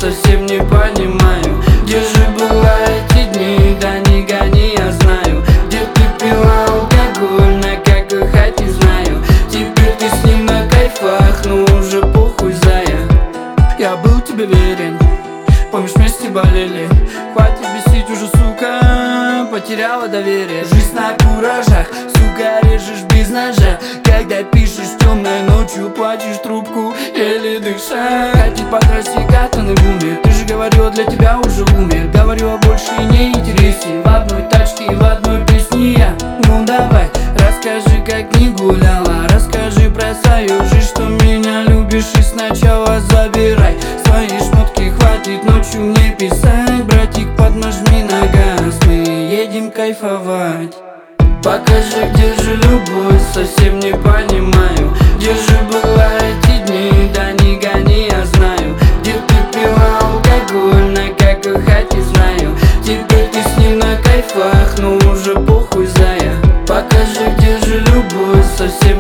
совсем не понимаю, где же была эти дни? Да не гони, я знаю, где ты пила алкоголь, на какой хате знаю. Теперь ты с ним на кайфах, ну уже похуй, зая. Я был тебе верен, помнишь, вместе болели. Хватит бесить уже, сука, потеряла доверие. Жизнь на куражах, сука, режешь без ножа. Когда пишешь темной ночью, плачешь трубку, еле дыша. Хотит потратить катаны в уме, ты же говорила, для тебя уже умер. Говорила, больше не интересен, в одной тачке и в одной песне я. Ну давай, расскажи, как не гуляла, расскажи про свою жизнь, что меня любишь, и сначала забирай свои шмотки, хватит ночью мне писать. Братик, поднажми на газ, мы едем кайфовать. Покажи, где же любовь, совсем не понимаю, где же была эти дни? Да не гони, я знаю, где ты пила алкоголь, на какой хате знаю. Теперь ты с ним на кайфах, ну уже похуй, зая. Покажи, где же любовь, совсем